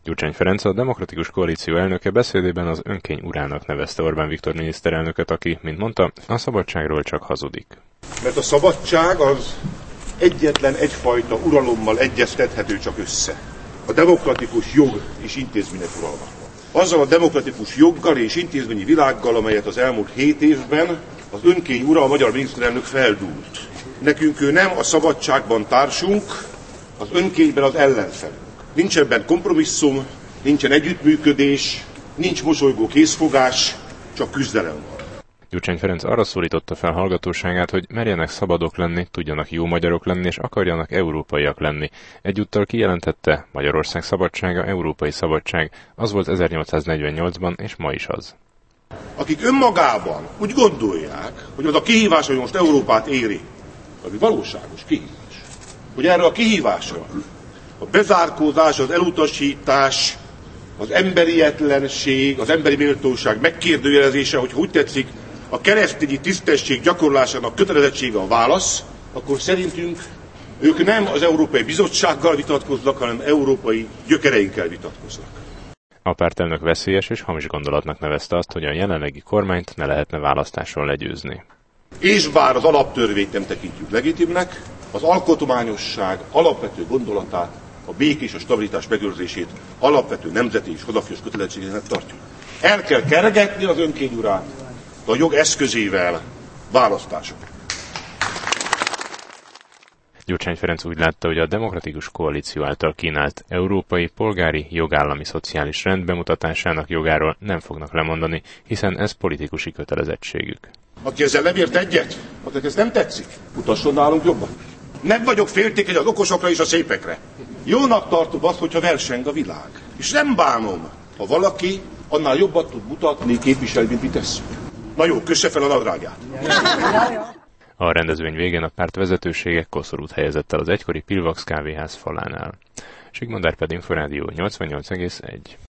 Gyurcsány Ferenc, a Demokratikus Koalíció elnöke beszédében az önkény urának nevezte Orbán Viktor miniszterelnököt, aki, mint mondta, a szabadságról csak hazudik. Mert a szabadság az egyetlen egyfajta uralommal egyeztethető csak össze. A demokratikus jog és intézmények uralma. Azzal a demokratikus joggal és intézményi világgal, amelyet az elmúlt 7 évben az önkény ura, a magyar miniszterelnök feldúlt. Nekünk ő nem a szabadságban társunk, az önkényben az ellenfelünk. Nincs ebben kompromisszum, nincsen együttműködés, nincs mosolygó készfogás, csak küzdelem van. Gyurcsány Ferenc arra szólította fel hallgatóságát, hogy merjenek szabadok lenni, tudjanak jó magyarok lenni és akarjanak európaiak lenni. Egyúttal kijelentette, Magyarország szabadsága európai szabadság, az volt 1848-ban és ma is az. Akik önmagában úgy gondolják, hogy az a kihívás, hogy most Európát éri, ami valóságos kihívás, hogy erre a kihívásra a bezárkózás, az elutasítás, az emberietlenség, az emberi méltóság megkérdőjelezése, hogy úgy tetszik, a keresztényi tisztesség gyakorlásának kötelezettsége a válasz, akkor szerintünk ők nem az Európai Bizottsággal vitatkoznak, hanem európai gyökereinkkel vitatkoznak. A pártelnök veszélyes és hamis gondolatnak nevezte azt, hogy a jelenlegi kormányt ne lehetne választáson legyőzni. És bár az alaptörvényt nem tekintjük legitimnek, az alkotmányosság alapvető gondolatát, a békés és a stabilitás megőrzését alapvető nemzeti és hazafias kötelezettségének tartjuk. El kell kergetni az önkény urát, de a jog eszközével választások. Gyurcsány Ferenc úgy látta, hogy a Demokratikus Koalíció által kínált európai, polgári, jogállami szociális rend bemutatásának jogáról nem fognak lemondani, hiszen ez politikusi kötelezettségük. Aki ezzel nem ért egyet, akinek ez nem tetszik, mutasson nálunk jobban. Nem vagyok féltékeny az okosokra és a szépekre. Jónak tartom azt, hogyha verseng a világ. És nem bánom, ha valaki annál jobbat tud mutatni, képviselni, mint mi tesszük. Na jó, kösse fel a nadrágját. A rendezvény végén a párt vezetősége koszorút helyezett el az egykori Pilvax kávéház falánál. Sigmond Árpád Inforádió 88,1.